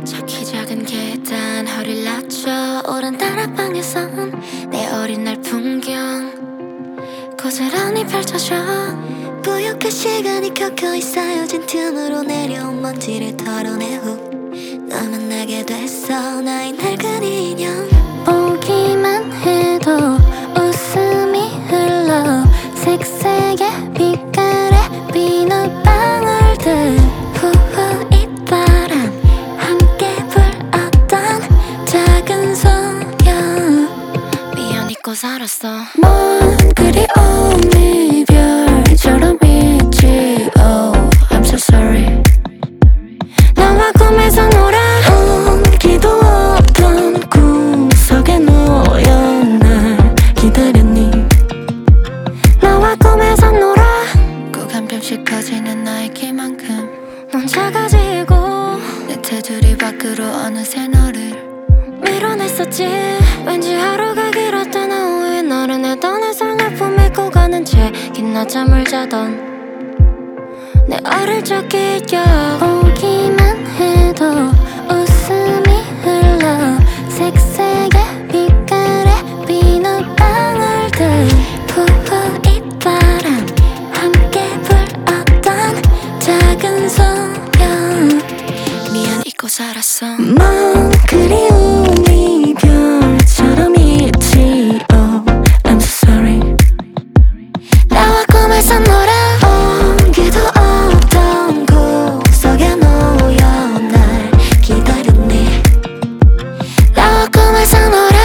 저기 작은 계단 허리를 낮춰 오른 다락방에선 내 어린 날 풍경 고스란히 펼쳐져 뿌옇게 시간이 켜켜이 쌓여진 틈으로 내려온 먼지를 털어내 후 널 만나게 됐어 나의 낡은 인형 보기만 해도 웃음이 흘러 색색의 빛깔의 비눗방울들 후후 이 바람 함께 불었던 작은 소녀 미연 잊고 살았어 먼 그리움이 별처럼 있지 Oh I'm so sorry 나와 꿈에서 놀아 온기도 없던 구석에 놓여 날 기다렸니 나와 꿈에서 놀아 꼭 한 뼘씩 커지는 나의 키만큼 넌 작아지고 내 테두리 밖으로 어느새 너를 밀어냈었지 왠지 하루가 길었던 오후에 너를 내 떠나서 내 품에 꼭 가는 채 긴 낮잠을 자던 내 어릴 적 기억 보기만 해도 웃음이 흘러 색색의 빛깔의 비눗방울들 후후 이 바람 함께 불었던 작은 소녀 미안 잊고 살았어 먼 그리움이 별처럼 있지 Oh I'm so sorry 나와 꿈에서 놀아 온기도 없던 구석에 놓여 날 기다렸니 나와 꿈에서 놀아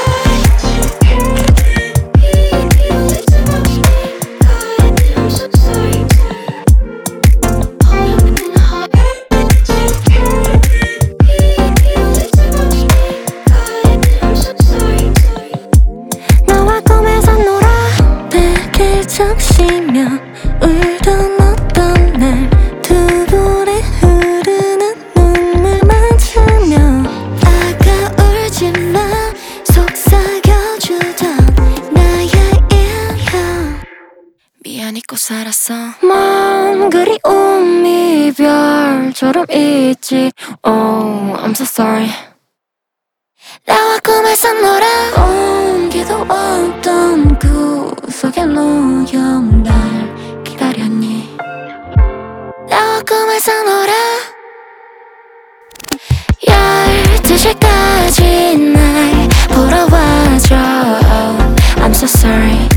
나와 꿈에서 놀아 베개를 적시며 울던 어떤 날 두 볼에 흐르는 눈물 맞으며 아가 울지마 속삭여주던 나의 인형 미안 잊고 살았어 먼 그리움이 별처럼 있지 Oh I'm so sorry 나와 꿈에서 놀아 온기도 없던 구석에 놓여 날 기다렸니 나와 꿈에서 놀아 12시까지 날 보러 와줘 Oh I'm so sorry